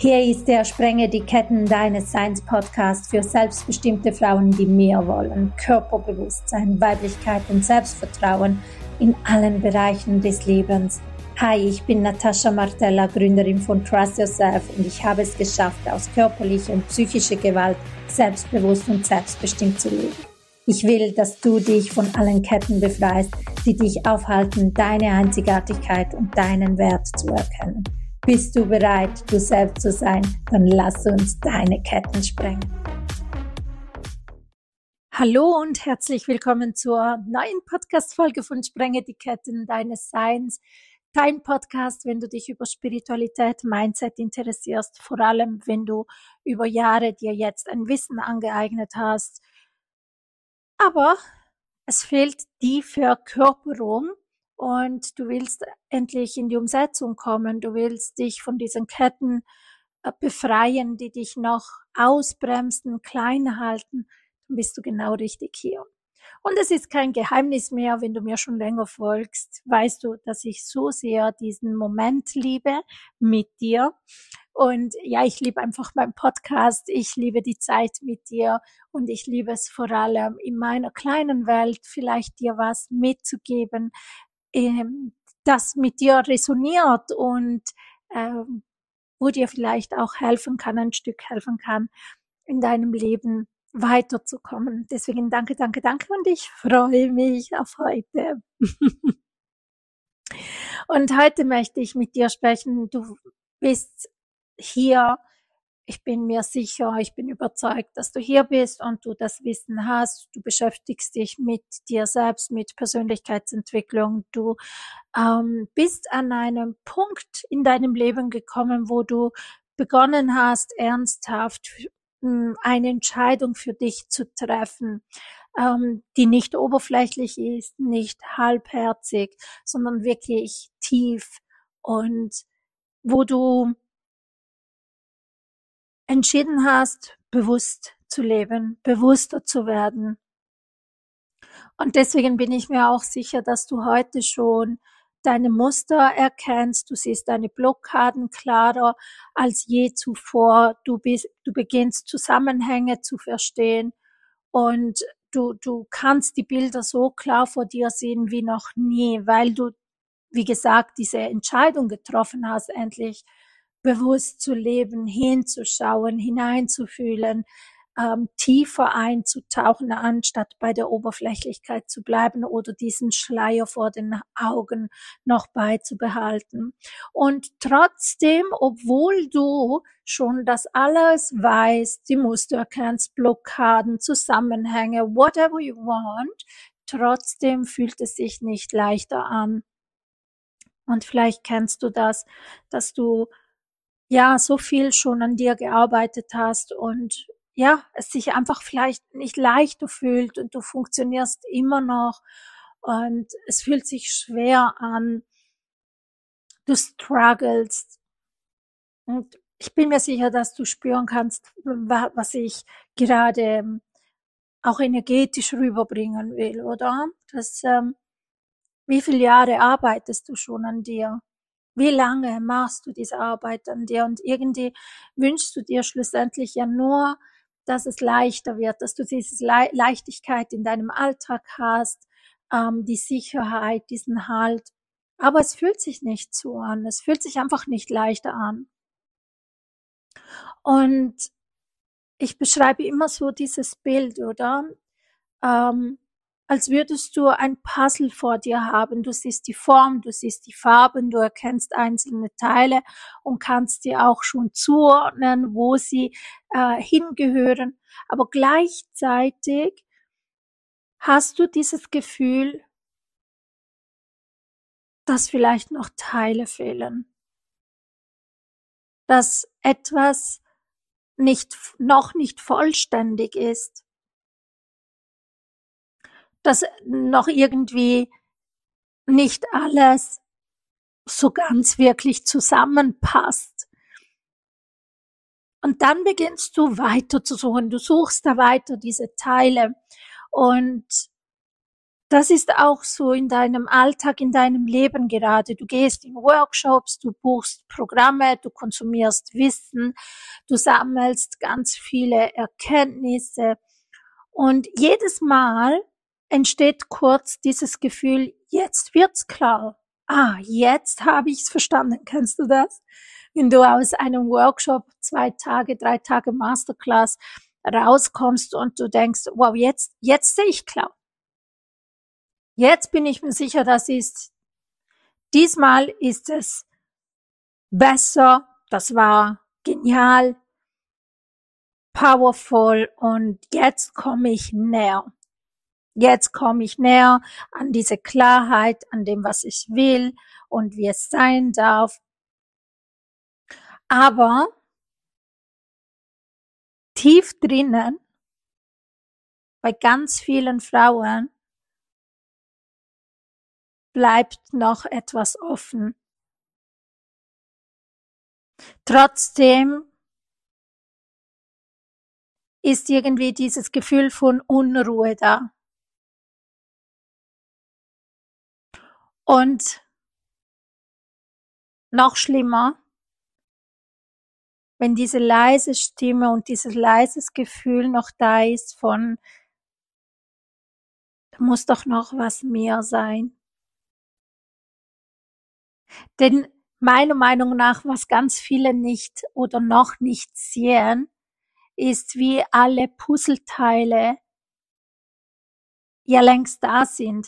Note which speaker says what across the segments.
Speaker 1: Hier ist der Sprenge die Ketten deines Seins Podcast für selbstbestimmte Frauen, die mehr wollen. Körperbewusstsein, Weiblichkeit und Selbstvertrauen in allen Bereichen des Lebens. Hi, ich bin Natascha Martella, Gründerin von Trust Yourself und ich habe es geschafft, aus körperlicher und psychischer Gewalt selbstbewusst und selbstbestimmt zu leben. Ich will, dass du dich von allen Ketten befreist, die dich aufhalten, deine Einzigartigkeit und deinen Wert zu erkennen. Bist du bereit, du selbst zu sein? Dann lass uns deine Ketten sprengen. Hallo und herzlich willkommen zur neuen Podcast-Folge von Sprenge die Ketten deines Seins. Dein Podcast, wenn du dich über Spiritualität, Mindset interessierst, vor allem wenn du über Jahre dir jetzt ein Wissen angeeignet hast. Aber es fehlt die Verkörperung. Und du willst endlich in die Umsetzung kommen. Du willst dich von diesen Ketten befreien, die dich noch ausbremsen, klein halten. Dann bist du genau richtig hier. Und es ist kein Geheimnis mehr, wenn du mir schon länger folgst, weißt du, dass ich so sehr diesen Moment liebe mit dir. Und ja, ich liebe einfach meinen Podcast. Ich liebe die Zeit mit dir. Und ich liebe es vor allem in meiner kleinen Welt, vielleicht dir was mitzugeben, das mit dir resoniert und wo dir vielleicht auch helfen kann, ein Stück helfen kann, in deinem Leben weiterzukommen. Deswegen danke und ich freue mich auf heute. Und heute möchte ich mit dir sprechen. Du bist hier. Ich bin mir sicher, ich bin überzeugt, dass du hier bist und du das Wissen hast. Du beschäftigst dich mit dir selbst, mit Persönlichkeitsentwicklung. Du bist an einem Punkt in deinem Leben gekommen, wo du begonnen hast, ernsthaft eine Entscheidung für dich zu treffen, die nicht oberflächlich ist, nicht halbherzig, sondern wirklich tief und wo du entschieden hast, bewusst zu leben, bewusster zu werden. Und deswegen bin ich mir auch sicher, dass du heute schon deine Muster erkennst. Du siehst deine Blockaden klarer als je zuvor. Du beginnst Zusammenhänge zu verstehen und du kannst die Bilder so klar vor dir sehen wie noch nie, weil du, wie gesagt, diese Entscheidung getroffen hast, endlich bewusst zu leben, hinzuschauen, hineinzufühlen, tiefer einzutauchen, anstatt bei der Oberflächlichkeit zu bleiben oder diesen Schleier vor den Augen noch beizubehalten. Und trotzdem, obwohl du schon das alles weißt, die Muster erkennst, Blockaden, Zusammenhänge, whatever you want, trotzdem fühlt es sich nicht leichter an. Und vielleicht kennst du das, dass du ja so viel schon an dir gearbeitet hast und ja, es sich einfach vielleicht nicht leichter fühlt und du funktionierst immer noch und es fühlt sich schwer an, du strugglest und ich bin mir sicher, dass du spüren kannst, was ich gerade auch energetisch rüberbringen will, oder? Wie viele Jahre arbeitest du schon an dir? Wie lange machst du diese Arbeit an dir? Und irgendwie wünschst du dir schlussendlich ja nur, dass es leichter wird, dass du diese Leichtigkeit in deinem Alltag hast, die Sicherheit, diesen Halt. Aber es fühlt sich nicht so an. Es fühlt sich einfach nicht leichter an. Und ich beschreibe immer so dieses Bild, oder? Als würdest du ein Puzzle vor dir haben. Du siehst die Form, du siehst die Farben, du erkennst einzelne Teile und kannst dir auch schon zuordnen, wo sie hingehören. Aber gleichzeitig hast du dieses Gefühl, dass vielleicht noch Teile fehlen, dass etwas noch nicht vollständig ist, dass noch irgendwie nicht alles so ganz wirklich zusammenpasst. Und dann beginnst du weiter zu suchen. Du suchst da weiter diese Teile und Das ist auch so in deinem Alltag, in deinem Leben gerade. Du gehst in Workshops, du buchst Programme, du konsumierst Wissen, du sammelst ganz viele Erkenntnisse und jedes Mal entsteht kurz dieses Gefühl, jetzt wird's klar. Ah, jetzt habe ich's verstanden. Kennst du das? Wenn du aus einem Workshop 2 Tage, 3 Tage Masterclass rauskommst und du denkst, wow, jetzt sehe ich klar. Jetzt bin ich mir sicher, diesmal ist es besser, das war genial, powerful und jetzt komme ich näher. Jetzt komme ich näher an diese Klarheit, an dem, was ich will und wie es sein darf. Aber tief drinnen, bei ganz vielen Frauen, bleibt noch etwas offen. Trotzdem ist irgendwie dieses Gefühl von Unruhe da. Und noch schlimmer, wenn diese leise Stimme und dieses leises Gefühl noch da ist von, da muss doch noch was mehr sein. Denn meiner Meinung nach, was ganz viele nicht oder noch nicht sehen, ist, wie alle Puzzleteile ja längst da sind.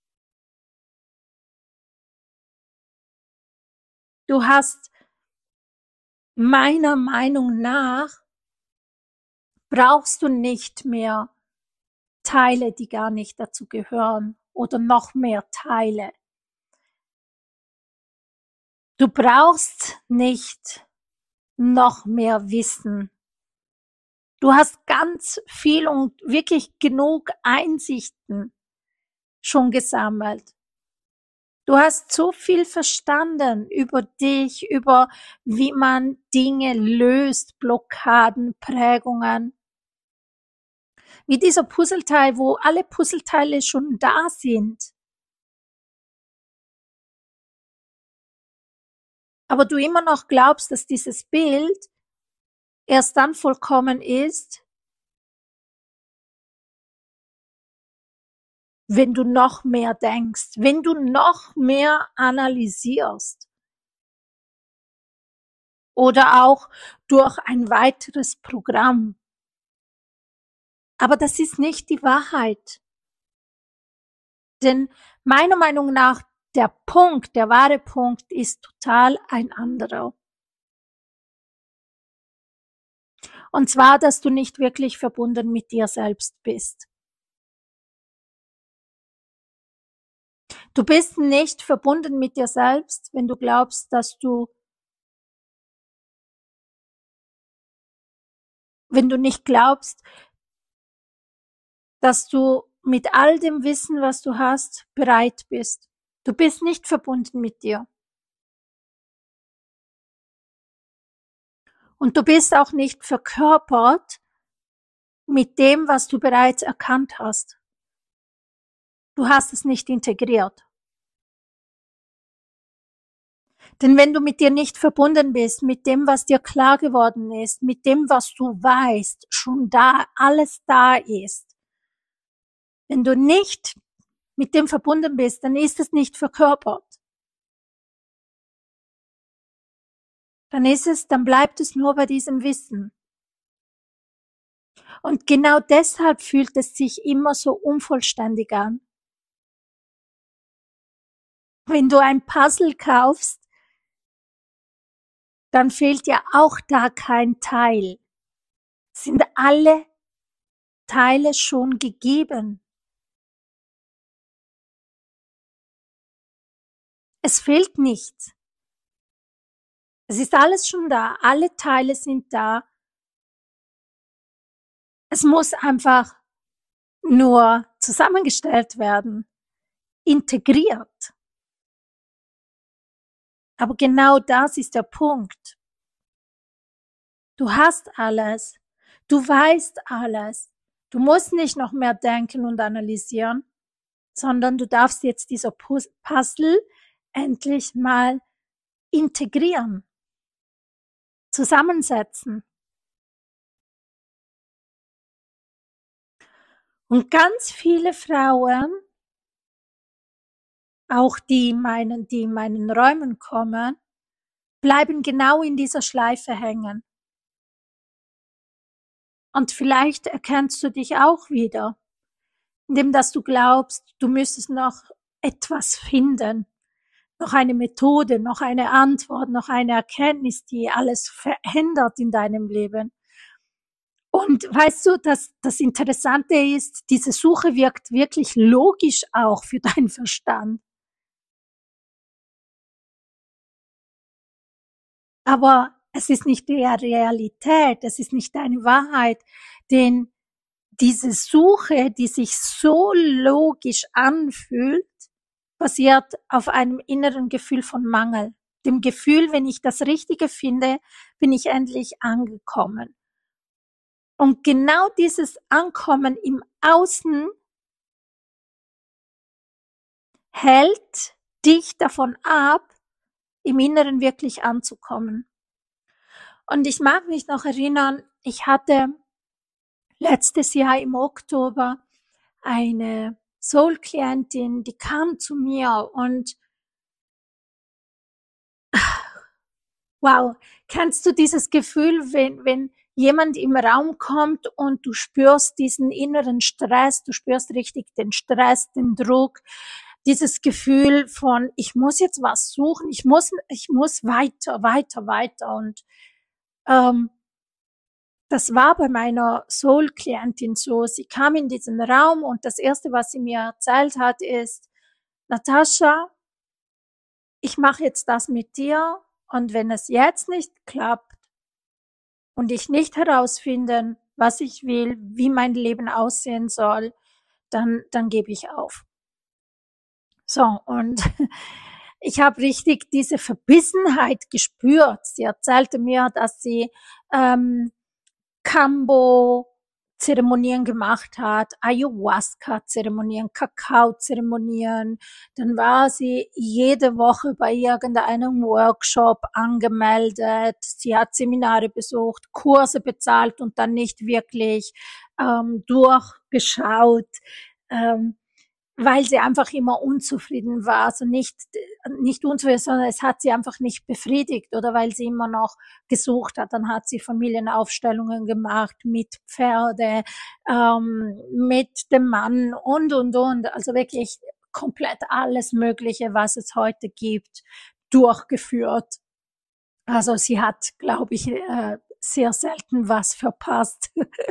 Speaker 1: Du hast meiner Meinung nach brauchst du nicht mehr Teile, die gar nicht dazu gehören oder noch mehr Teile. Du brauchst nicht noch mehr Wissen. Du hast ganz viel und wirklich genug Einsichten schon gesammelt. Du hast so viel verstanden über dich, über wie man Dinge löst, Blockaden, Prägungen. Wie dieser Puzzleteil, wo alle Puzzleteile schon da sind. Aber du immer noch glaubst, dass dieses Bild erst dann vollkommen ist, wenn du noch mehr denkst, wenn du noch mehr analysierst. Oder auch durch ein weiteres Programm. Aber das ist nicht die Wahrheit. Denn meiner Meinung nach, der Punkt, der wahre Punkt ist total ein anderer. Und zwar, dass du nicht wirklich verbunden mit dir selbst bist. Du bist nicht verbunden mit dir selbst, wenn du glaubst, wenn du nicht glaubst, dass du mit all dem Wissen, was du hast, bereit bist. Du bist nicht verbunden mit dir. Und du bist auch nicht verkörpert mit dem, was du bereits erkannt hast. Du hast es nicht integriert. Denn wenn du mit dir nicht verbunden bist, mit dem, was dir klar geworden ist, mit dem, was du weißt, schon da, alles da ist, wenn du nicht mit dem verbunden bist, dann ist es nicht verkörpert. Dann bleibt es nur bei diesem Wissen. Und genau deshalb fühlt es sich immer so unvollständig an. Wenn du ein Puzzle kaufst, dann fehlt ja auch da kein Teil. Sind alle Teile schon gegeben? Es fehlt nichts. Es ist alles schon da, alle Teile sind da. Es muss einfach nur zusammengestellt werden, integriert. Aber genau das ist der Punkt. Du hast alles. Du weißt alles. Du musst nicht noch mehr denken und analysieren. sondern du darfst jetzt dieser Puzzle endlich mal integrieren, zusammensetzen. Und ganz viele Frauen, auch die in meinen Räumen kommen, bleiben genau in dieser Schleife hängen. Und vielleicht erkennst du dich auch wieder, indem dass du glaubst, du müsstest noch etwas finden, noch eine Methode, noch eine Antwort, noch eine Erkenntnis, die alles verändert in deinem Leben. Und weißt du, dass das Interessante ist, diese Suche wirkt wirklich logisch auch für deinen Verstand. Aber es ist nicht die Realität, es ist nicht deine Wahrheit, denn diese Suche, die sich so logisch anfühlt, basiert auf einem inneren Gefühl von Mangel. Dem Gefühl, wenn ich das Richtige finde, bin ich endlich angekommen. Und genau dieses Ankommen im Außen hält dich davon ab, im Inneren wirklich anzukommen. Und ich mag mich noch erinnern, ich hatte letztes Jahr im Oktober eine Soul-Klientin, die kam zu mir und wow, kennst du dieses Gefühl, wenn jemand im Raum kommt und du spürst diesen inneren Stress, du spürst richtig den Stress, den Druck, dieses Gefühl von, ich muss jetzt was suchen, ich muss weiter und ähm, das war bei meiner Soul-Klientin so. Sie kam in diesen Raum und das Erste, was sie mir erzählt hat, ist, Natascha, ich mache jetzt das mit dir und wenn es jetzt nicht klappt und ich nicht herausfinden, was ich will, wie mein Leben aussehen soll, dann gebe ich auf. So, und ich habe richtig diese Verbissenheit gespürt. Sie erzählte mir, dass sie Kambo-Zeremonien gemacht hat, Ayahuasca-Zeremonien, Kakao-Zeremonien. Dann war sie jede Woche bei irgendeinem Workshop angemeldet. Sie hat Seminare besucht, Kurse bezahlt und dann nicht wirklich durchgeschaut. Weil sie einfach immer unzufrieden war, also nicht unzufrieden, sondern es hat sie einfach nicht befriedigt oder weil sie immer noch gesucht hat. Dann hat sie Familienaufstellungen gemacht mit Pferde, mit dem Mann und. Also wirklich komplett alles Mögliche, was es heute gibt, durchgeführt. Also sie hat, glaube ich, sehr selten was verpasst.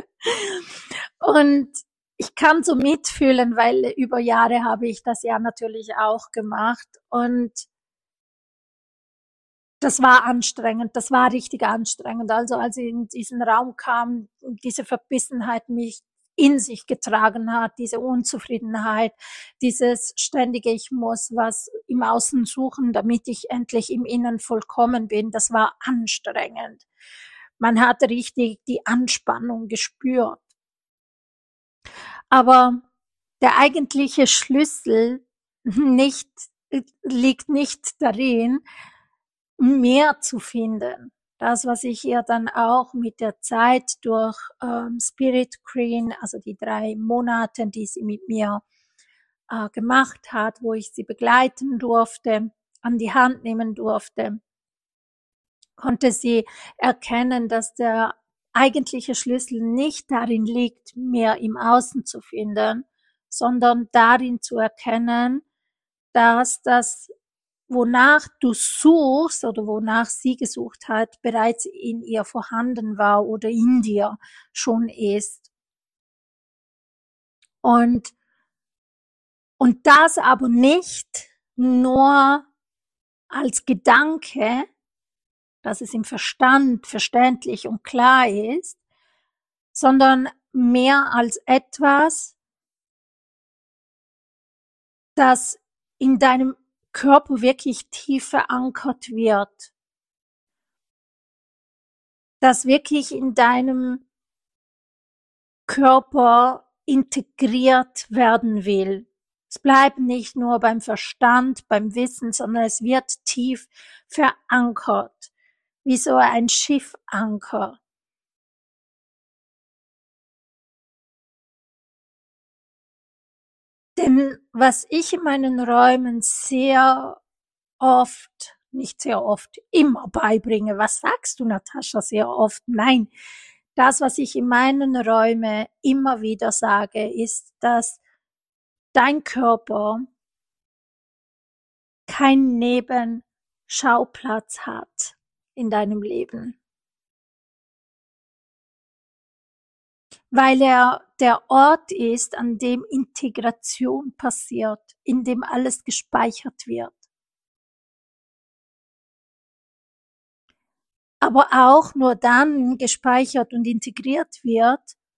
Speaker 1: Und ich kann so mitfühlen, weil über Jahre habe ich das ja natürlich auch gemacht und das war anstrengend, das war richtig anstrengend. Also als ich in diesen Raum kam, diese Verbissenheit mich in sich getragen hat, diese Unzufriedenheit, dieses ständige, ich muss was im Außen suchen, damit ich endlich im Innen vollkommen bin, das war anstrengend. Man hat richtig die Anspannung gespürt. Aber der eigentliche Schlüssel nicht, liegt nicht darin, mehr zu finden. Das, was ich ihr dann auch mit der Zeit durch Spirit Queen, also die 3 Monate, die sie mit mir gemacht hat, wo ich sie begleiten durfte, an die Hand nehmen durfte, konnte sie erkennen, dass der eigentliche Schlüssel nicht darin liegt, mehr im Außen zu finden, sondern darin zu erkennen, dass das, wonach du suchst oder wonach sie gesucht hat, bereits in ihr vorhanden war oder in dir schon ist. Und, und das aber nicht nur als Gedanke, dass es im Verstand verständlich und klar ist, sondern mehr als etwas, das in deinem Körper wirklich tief verankert wird, das wirklich in deinem Körper integriert werden will, Es bleibt nicht nur beim Verstand, beim Wissen, sondern es wird tief verankert, wie so ein Schiffanker. Denn was ich in meinen Räumen sehr oft, nicht sehr oft, immer beibringe, was sagst du, Natascha, sehr oft? Nein, das, was ich in meinen Räumen immer wieder sage, ist, dass dein Körper keinen Nebenschauplatz hat in deinem Leben, weil er der Ort ist, an dem Integration passiert, in dem alles gespeichert wird. Aber auch nur dann gespeichert und integriert wird,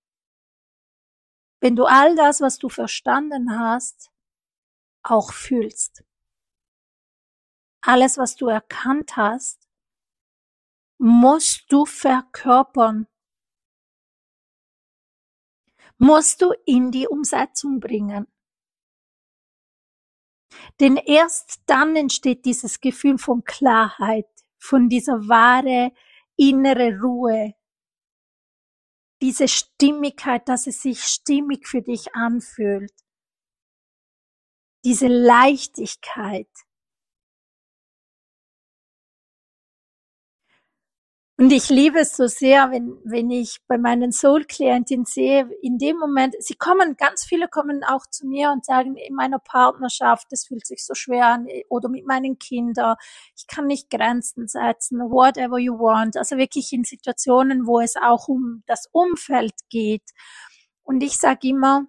Speaker 1: wenn du all das, was du verstanden hast, auch fühlst. Alles, was du erkannt hast, musst du verkörpern, musst du in die Umsetzung bringen. Denn erst dann entsteht dieses Gefühl von Klarheit, von dieser wahre innere Ruhe, diese Stimmigkeit, dass es sich stimmig für dich anfühlt, diese Leichtigkeit. Und ich liebe es so sehr, wenn ich bei meinen Soul-Klientinnen sehe, in dem Moment, ganz viele kommen auch zu mir und sagen, in meiner Partnerschaft, das fühlt sich so schwer an, oder mit meinen Kindern, ich kann nicht Grenzen setzen, whatever you want. Also wirklich in Situationen, wo es auch um das Umfeld geht. Und ich sage immer,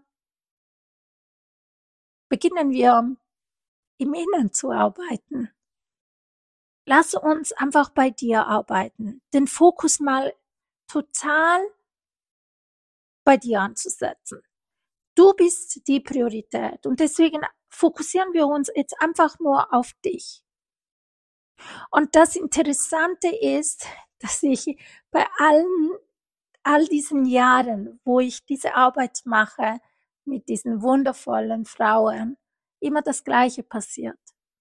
Speaker 1: beginnen wir im Innen zu arbeiten. Lass uns einfach bei dir arbeiten, den Fokus mal total bei dir anzusetzen. Du bist die Priorität und deswegen fokussieren wir uns jetzt einfach nur auf dich. Und das Interessante ist, dass ich bei all diesen Jahren, wo ich diese Arbeit mache mit diesen wundervollen Frauen, immer das Gleiche passiert.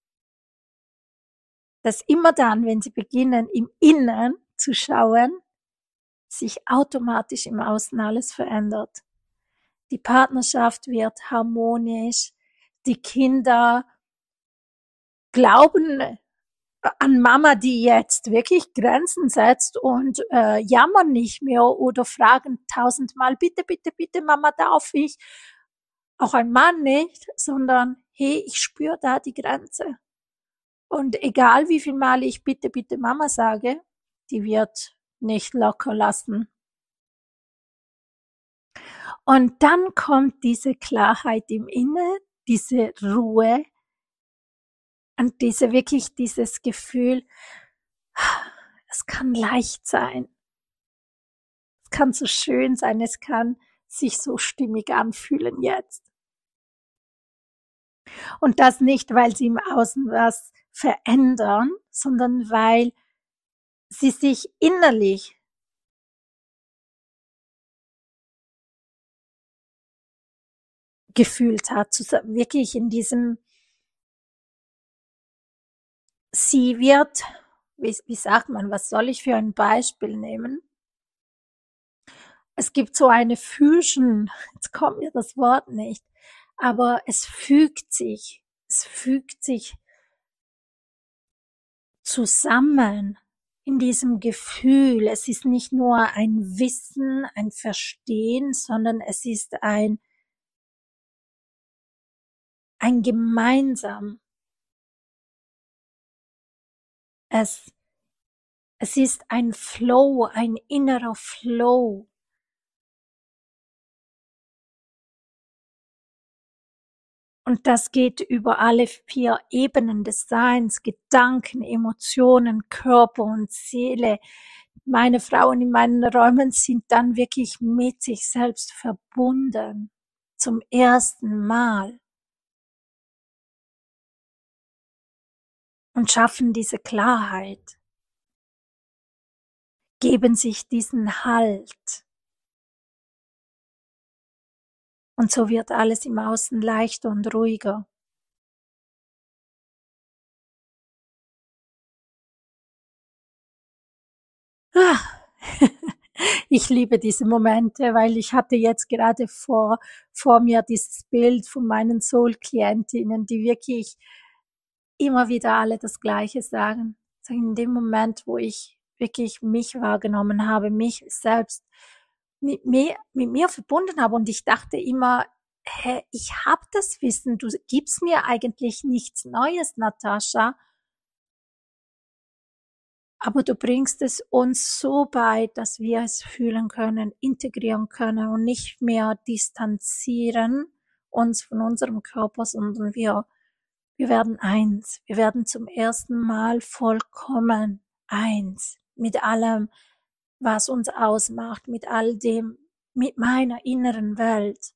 Speaker 1: Dass immer dann, wenn sie beginnen, im Innen zu schauen, sich automatisch im Außen alles verändert. Die Partnerschaft wird harmonisch, die Kinder glauben an Mama, die jetzt wirklich Grenzen setzt und jammern nicht mehr oder fragen tausendmal, bitte, bitte, bitte, Mama, darf ich? Auch ein Mann nicht, sondern hey, ich spüre da die Grenze. Und egal wie viel Mal ich bitte, bitte Mama sage, die wird nicht locker lassen. Und dann kommt diese Klarheit im Innen, diese Ruhe und dieses Gefühl, es kann leicht sein. Es kann so schön sein, es kann sich so stimmig anfühlen jetzt. Und das nicht, weil sie im Außen was verändern, sondern weil sie sich innerlich gefühlt hat, wirklich in diesem, sie wird, wie sagt man, was soll ich für ein Beispiel nehmen? Es gibt so eine Fusion, jetzt kommt mir das Wort nicht, aber es fügt sich zusammen in diesem Gefühl. Es ist nicht nur ein Wissen, ein Verstehen, sondern es ist ein gemeinsam. Es ist ein Flow, ein innerer Flow. Und das geht über alle 4 Ebenen des Seins, Gedanken, Emotionen, Körper und Seele. Meine Frauen in meinen Räumen sind dann wirklich mit sich selbst verbunden. Zum ersten Mal. Und schaffen diese Klarheit. Geben sich diesen Halt. Und so wird alles im Außen leichter und ruhiger. Ah, ich liebe diese Momente, weil ich hatte jetzt gerade vor mir dieses Bild von meinen Soul-Klientinnen, die wirklich immer wieder alle das Gleiche sagen. Sagen, in dem Moment, wo ich wirklich mich wahrgenommen habe, mich selbst mit mir verbunden habe und ich dachte immer, hä, ich habe das Wissen, du gibst mir eigentlich nichts Neues, Natascha, aber du bringst es uns so bei, dass wir es fühlen können, integrieren können und nicht mehr distanzieren uns von unserem Körper, sondern wir werden eins. Wir werden zum ersten Mal vollkommen eins mit allem, was uns ausmacht, mit all dem, mit meiner inneren Welt.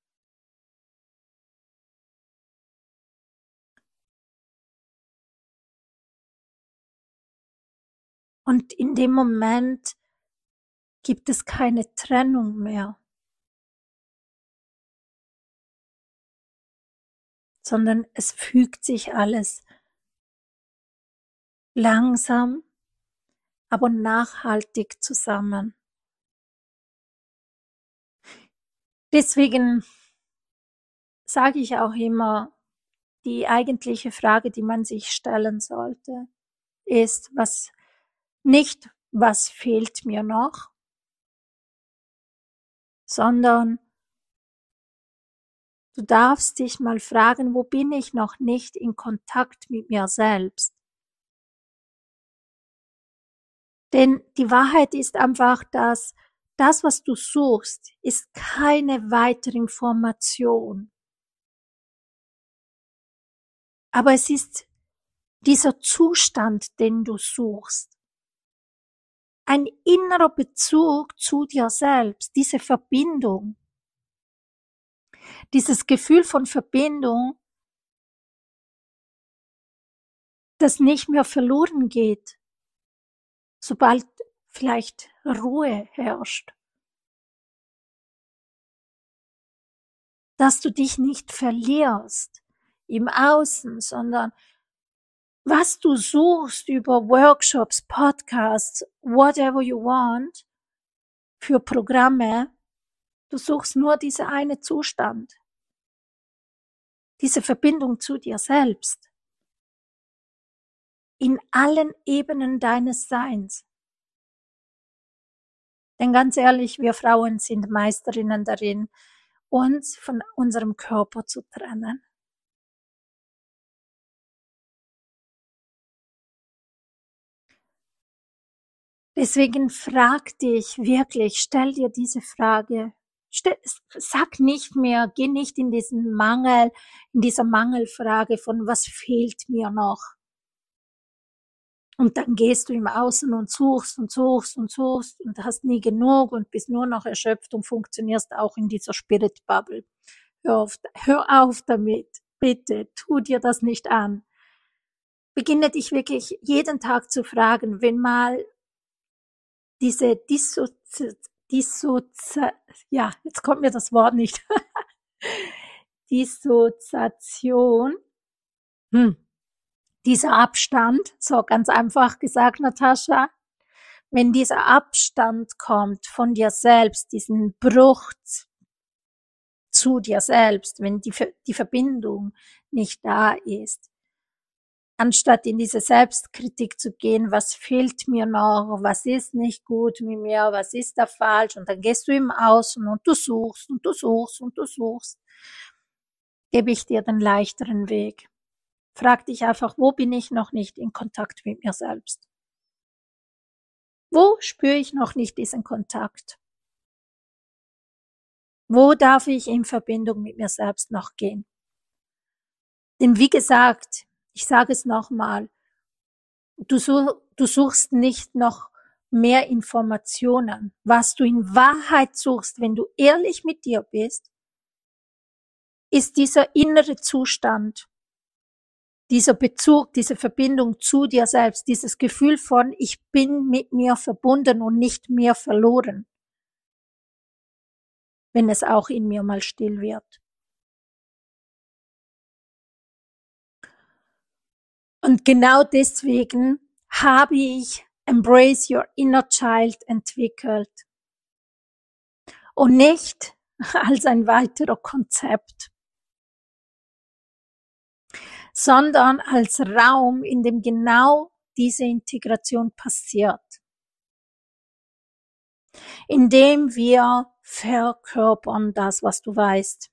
Speaker 1: Und in dem Moment gibt es keine Trennung mehr, sondern es fügt sich alles langsam, aber nachhaltig zusammen. Deswegen sage ich auch immer, die eigentliche Frage, die man sich stellen sollte, ist, was fehlt mir noch, sondern du darfst dich mal fragen, wo bin ich noch nicht in Kontakt mit mir selbst? Denn die Wahrheit ist einfach, dass das, was du suchst, ist keine weitere Information. Aber es ist dieser Zustand, den du suchst. Ein innerer Bezug zu dir selbst, diese Verbindung, dieses Gefühl von Verbindung, das nicht mehr verloren geht, sobald vielleicht Ruhe herrscht. Dass du dich nicht verlierst im Außen, sondern was du suchst über Workshops, Podcasts, whatever you want, für Programme, du suchst nur diese eine Zustand, diese Verbindung zu dir selbst, in allen Ebenen deines Seins. Denn ganz ehrlich, wir Frauen sind Meisterinnen darin, uns von unserem Körper zu trennen. Deswegen frag dich wirklich, stell dir diese Frage. Sag nicht mehr, geh nicht in diesen Mangel, in dieser Mangelfrage von was fehlt mir noch. Und dann gehst du im Außen und suchst und suchst und suchst und hast nie genug und bist nur noch erschöpft und funktionierst auch in dieser Spirit Bubble. Hör auf damit. Bitte, tu dir das nicht an. Beginne dich wirklich jeden Tag zu fragen, wenn mal diese ja, jetzt kommt mir das Wort nicht. Dissoziation, dieser Abstand, so ganz einfach gesagt, Natascha, wenn dieser Abstand kommt von dir selbst, diesen Bruch zu dir selbst, wenn die Verbindung nicht da ist, anstatt in diese Selbstkritik zu gehen, was fehlt mir noch, was ist nicht gut mit mir, was ist da falsch, und dann gehst du im Außen und du suchst und du suchst und du suchst, gebe ich dir den leichteren Weg. Frag dich einfach, wo bin ich noch nicht in Kontakt mit mir selbst? Wo spüre ich noch nicht diesen Kontakt? Wo darf ich in Verbindung mit mir selbst noch gehen? Denn wie gesagt, ich sage es nochmal, du suchst nicht noch mehr Informationen. Was du in Wahrheit suchst, wenn du ehrlich mit dir bist, ist dieser innere Zustand, dieser Bezug, diese Verbindung zu dir selbst, dieses Gefühl von, ich bin mit mir verbunden und nicht mehr verloren. wenn es auch in mir mal still wird. Und genau deswegen habe ich Embrace Your Inner Child entwickelt und nicht als ein weiteres Konzept, sondern als Raum, in dem genau diese Integration passiert, in dem wir verkörpern das, was du weißt.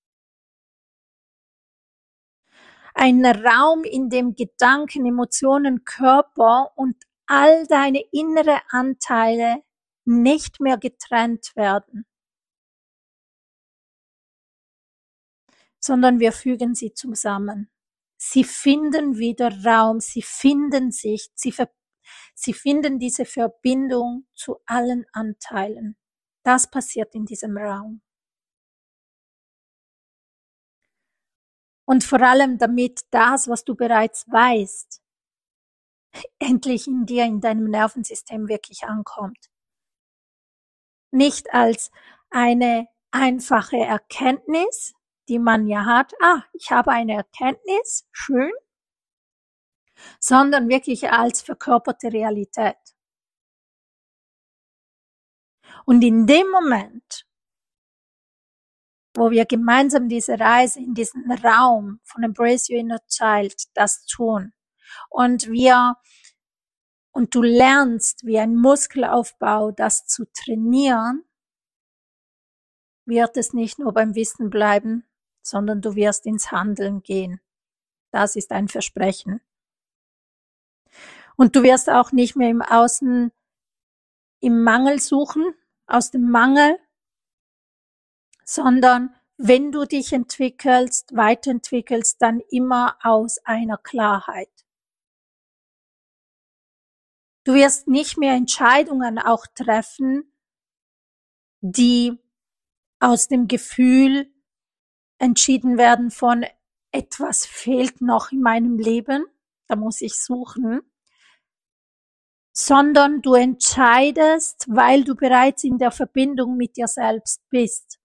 Speaker 1: Ein Raum, in dem Gedanken, Emotionen, Körper und all deine innere Anteile nicht mehr getrennt werden, sondern wir fügen sie zusammen. Sie finden wieder Raum, sie finden sich, sie finden diese Verbindung zu allen Anteilen. Das passiert in diesem Raum. Und vor allem damit das, was du bereits weißt, endlich in dir, in deinem Nervensystem wirklich ankommt. Nicht als eine einfache Erkenntnis, die man ja hat, ich habe eine Erkenntnis, schön, sondern wirklich als verkörperte Realität. Und in dem Moment, wo wir gemeinsam diese Reise in diesen Raum von Embrace Your Inner Child das tun und du lernst wie ein Muskelaufbau das zu trainieren, wird es nicht nur beim Wissen bleiben, sondern du wirst ins Handeln gehen. Das ist ein Versprechen. Und du wirst auch nicht mehr im Außen im Mangel suchen, aus dem Mangel, sondern wenn du dich entwickelst, weiterentwickelst, dann immer aus einer Klarheit. Du wirst nicht mehr Entscheidungen auch treffen, die aus dem Gefühl entschieden werden von etwas fehlt noch in meinem Leben, da muss ich suchen, sondern du entscheidest, weil du bereits in der Verbindung mit dir selbst bist.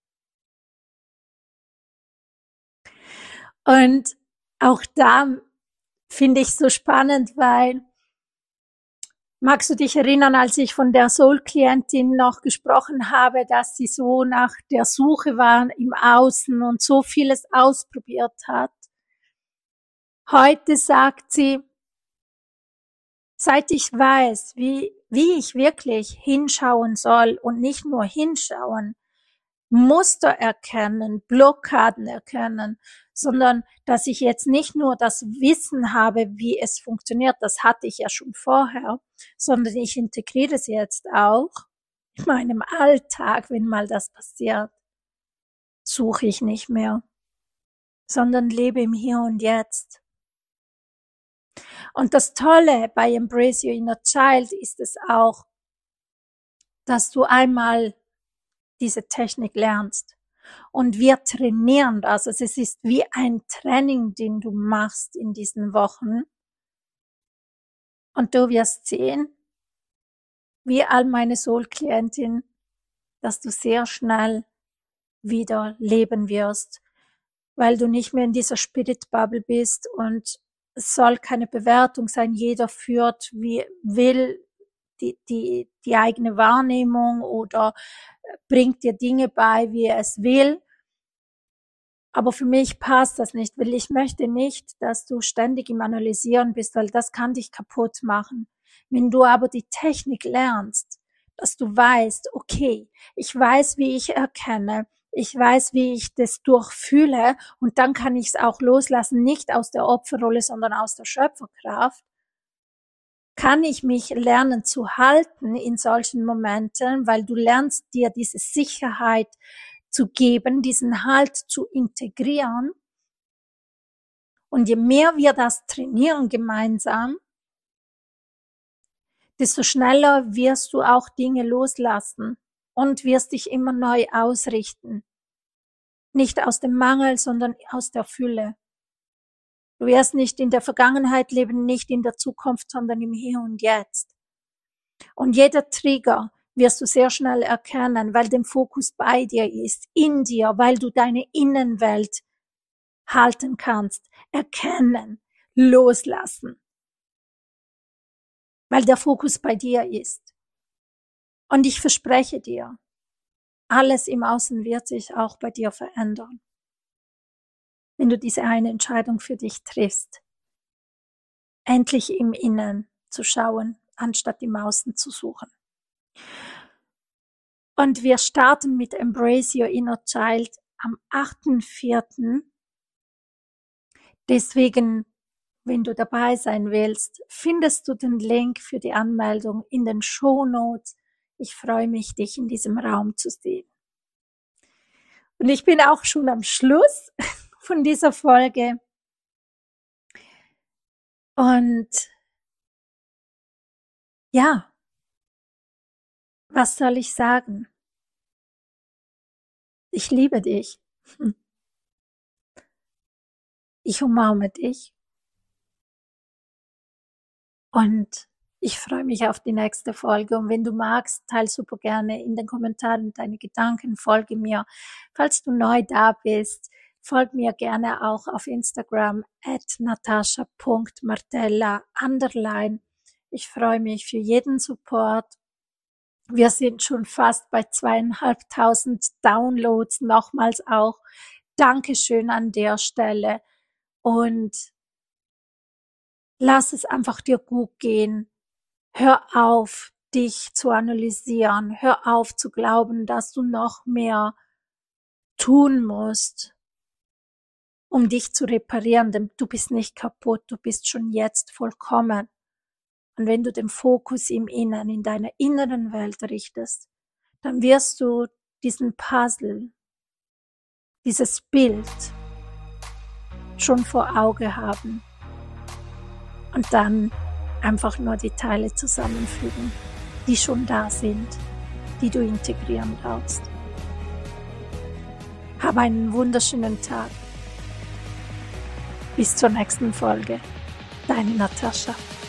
Speaker 1: Und auch da finde ich so spannend, weil magst du dich erinnern, als ich von der Soul-Klientin noch gesprochen habe, dass sie so nach der Suche war im Außen und so vieles ausprobiert hat? Heute sagt sie, seit ich weiß, wie ich wirklich hinschauen soll und nicht nur hinschauen, Muster erkennen, Blockaden erkennen, sondern dass ich jetzt nicht nur das Wissen habe, wie es funktioniert, das hatte ich ja schon vorher, sondern ich integriere es jetzt auch in meinem Alltag, wenn mal das passiert, suche ich nicht mehr, sondern lebe im Hier und Jetzt. Und das Tolle bei Embrace Your Inner Child ist es auch, dass du einmal diese Technik lernst. Und wir trainieren das. Also es ist wie ein Training, den du machst in diesen Wochen. Und du wirst sehen, wie all meine Soul-Klientinnen, dass du sehr schnell wieder leben wirst, weil du nicht mehr in dieser Spirit-Bubble bist und es soll keine Bewertung sein. Jeder führt, wie will, die eigene Wahrnehmung oder bringt dir Dinge bei, wie er es will. Aber für mich passt das nicht, weil ich möchte nicht, dass du ständig im Analysieren bist, weil das kann dich kaputt machen. Wenn du aber die Technik lernst, dass du weißt, okay, ich weiß, wie ich erkenne, ich weiß, wie ich das durchfühle und dann kann ich es auch loslassen, nicht aus der Opferrolle, sondern aus der Schöpferkraft, kann ich mich lernen zu halten in solchen Momenten, weil du lernst dir diese Sicherheit zu geben, diesen Halt zu integrieren. Und je mehr wir das trainieren gemeinsam, desto schneller wirst du auch Dinge loslassen und wirst dich immer neu ausrichten. Nicht aus dem Mangel, sondern aus der Fülle. Du wirst nicht in der Vergangenheit leben, nicht in der Zukunft, sondern im Hier und Jetzt. Und jeder Trigger, wirst du sehr schnell erkennen, weil der Fokus bei dir ist, in dir, weil du deine Innenwelt halten kannst, erkennen, loslassen, weil der Fokus bei dir ist. Und ich verspreche dir, alles im Außen wird sich auch bei dir verändern, wenn du diese eine Entscheidung für dich triffst, endlich im Innen zu schauen, anstatt im Außen zu suchen. Und wir starten mit Embrace Your Inner Child am 8.4. Deswegen, wenn du dabei sein willst, findest du den Link für die Anmeldung in den Shownotes. Ich freue mich, dich in diesem Raum zu sehen. Und ich bin auch schon am Schluss von dieser Folge. Und ja, was soll ich sagen? Ich liebe dich. Ich umarme dich. Und ich freue mich auf die nächste Folge. Und wenn du magst, teile super gerne in den Kommentaren deine Gedanken, folge mir. Falls du neu da bist, folg mir gerne auch auf Instagram @natascha.martella_. Ich freue mich für jeden Support. Wir sind schon fast bei 2.500 Downloads. Nochmals auch Dankeschön an der Stelle. Und lass es einfach dir gut gehen. Hör auf, dich zu analysieren. Hör auf zu glauben, dass du noch mehr tun musst, um dich zu reparieren, denn du bist nicht kaputt, du bist schon jetzt vollkommen. Und wenn du den Fokus im Inneren, in deiner inneren Welt richtest, dann wirst du diesen Puzzle, dieses Bild schon vor Auge haben und dann einfach nur die Teile zusammenfügen, die schon da sind, die du integrieren brauchst. Hab einen wunderschönen Tag. Bis zur nächsten Folge. Deine Natascha.